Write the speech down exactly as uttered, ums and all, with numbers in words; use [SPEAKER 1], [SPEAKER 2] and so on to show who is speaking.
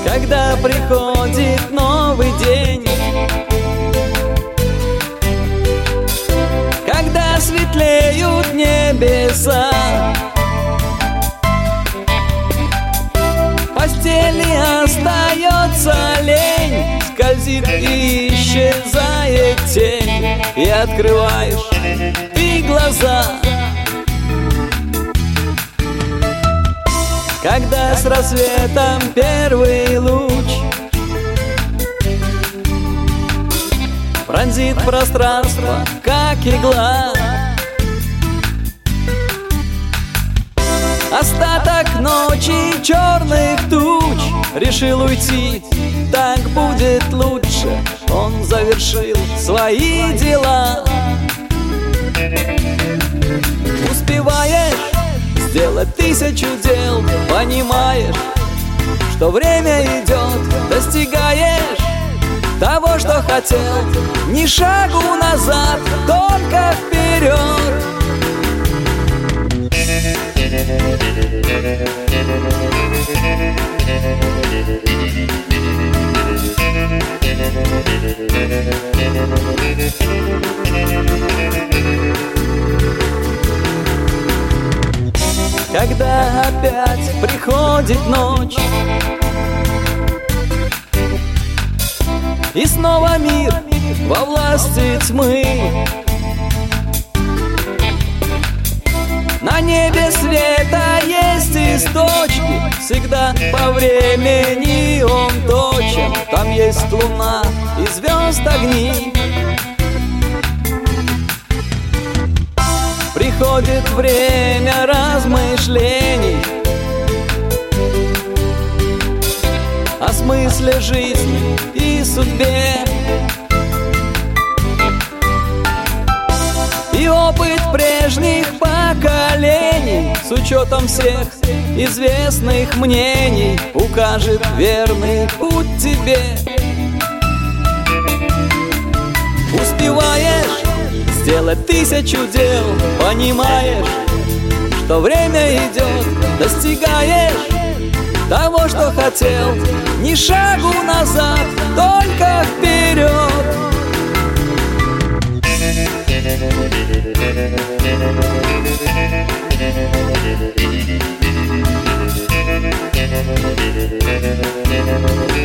[SPEAKER 1] когда приходит новый день, когда светлеют небеса, в постели остается лень, скользит и исчезает тень, и открываешь ты глаза, когда с рассветом первый луч пронзит пространство, как игла. Остаток ночи черных туч решил уйти, так будет лучше. Он завершил свои дела. Успеваешь сделать тысячу дел, понимаешь, что время идет, достигаешь того, что хотел. Ни шагу назад, только вперед. Когда опять приходит ночь, и снова мир во власти тьмы, на небе света есть источник, всегда по времени он точен. Там есть луна и звезд огни. Приходит время размышлений о смысле жизни и судьбе, и опыт прежних поколений с учетом всех известных мнений укажет верный путь тебе. Успеваешь сделать тысячу дел, понимаешь, что время идет, достигаешь того, что хотел. Ни шагу назад, только вперед.
[SPEAKER 2] We'll be right back.